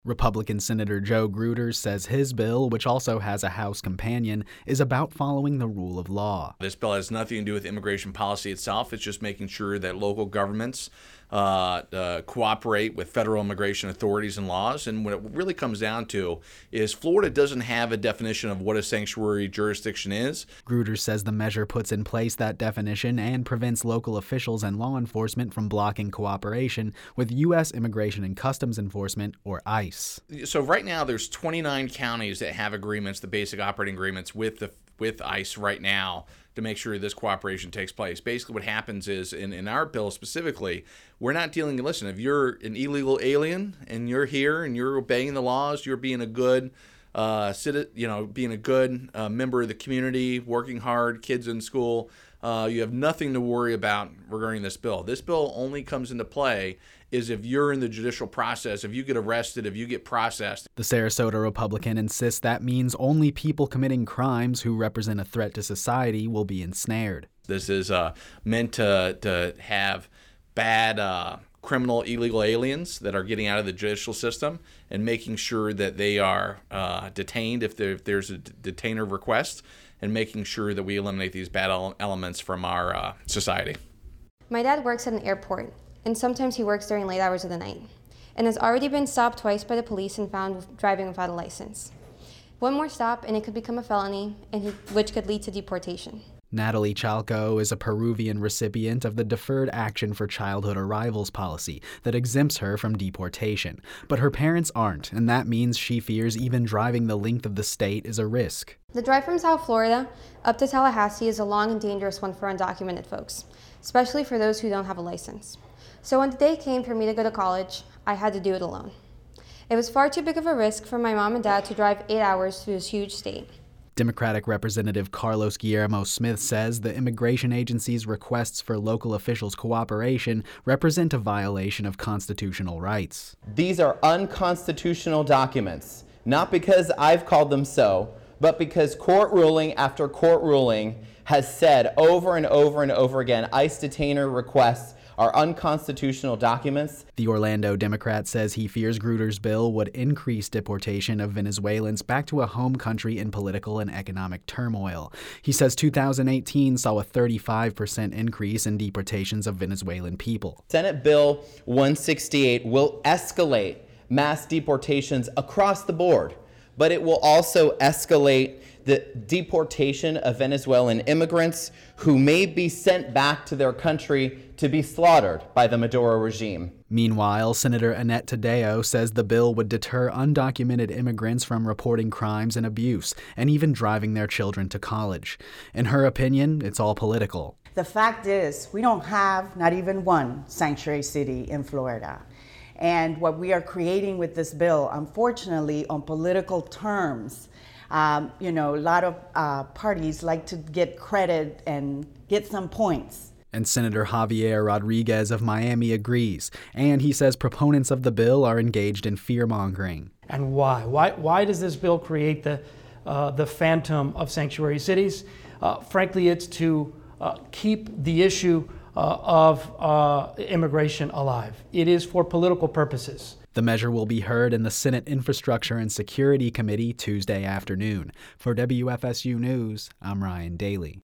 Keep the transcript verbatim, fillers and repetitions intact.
Republican Senator Joe Gruters says his bill, which also has a House companion, is about following the rule of law. This bill has nothing to do with immigration policy itself. It's just making sure that local governments uh, uh, cooperate with federal immigration authorities and laws. And what it really comes down to is Florida doesn't have a definition of what a sanctuary jurisdiction is. Gruters says the measure puts in place that definition and prevents local officials and law enforcement from blocking cooperation with U S Immigration and Customs Enforcement, or ICE. So right now there's twenty-nine counties that have agreements, the basic operating agreements with the with ICE right now to make sure this cooperation takes place. Basically what happens is, in, in our bill specifically, we're not dealing, listen, if you're an illegal alien and you're here and you're obeying the laws, you're being a good uh, citi- you know, being a good uh, member of the community, working hard, kids in school, uh, you have nothing to worry about regarding this bill. This bill only comes into play is if you're in the judicial process, if you get arrested, if you get processed. The Sarasota Republican insists that means only people committing crimes who represent a threat to society will be ensnared. This is uh, meant to, to have bad uh, criminal illegal aliens that are getting out of the judicial system and making sure that they are uh, detained if, if there's a detainer request, and making sure that we eliminate these bad elements from our uh, society. My dad works at an airport, and sometimes he works during late hours of the night, and has already been stopped twice by the police and found driving without a license. One more stop and it could become a felony, and he, which could lead to deportation. Natalie Chalco is a Peruvian recipient of the Deferred Action for Childhood Arrivals policy that exempts her from deportation. But her parents aren't, and that means she fears even driving the length of the state is a risk. The drive from South Florida up to Tallahassee is a long and dangerous one for undocumented folks, especially for those who don't have a license. So when the day came for me to go to college, I had to do it alone. It was far too big of a risk for my mom and dad to drive eight hours through this huge state. Democratic Representative Carlos Guillermo Smith says the immigration agency's requests for local officials' cooperation represent a violation of constitutional rights. These are unconstitutional documents, not because I've called them so, but because court ruling after court ruling has said over and over and over again, ICE detainer requests are unconstitutional documents. The Orlando Democrat says he fears Gruters' bill would increase deportation of Venezuelans back to a home country in political and economic turmoil. He says two thousand eighteen saw a thirty-five percent increase in deportations of Venezuelan people. Senate Bill one sixty-eight will escalate mass deportations across the board, but it will also escalate the deportation of Venezuelan immigrants who may be sent back to their country to be slaughtered by the Maduro regime. Meanwhile, Senator Annette Taddeo says the bill would deter undocumented immigrants from reporting crimes and abuse, and even driving their children to college. In her opinion, it's all political. The fact is, we don't have not even one sanctuary city in Florida. And what we are creating with this bill, unfortunately, on political terms, Um, you know, a lot of uh, parties like to get credit and get some points. And Senator Javier Rodriguez of Miami agrees, and he says proponents of the bill are engaged in fear-mongering. And why? Why, why does this bill create the, uh, the phantom of sanctuary cities? Uh, frankly, it's to uh, keep the issue uh, of uh, immigration alive. It is for political purposes. The measure will be heard in the Senate Infrastructure and Security Committee Tuesday afternoon. For W F S U News, I'm Ryan Daly.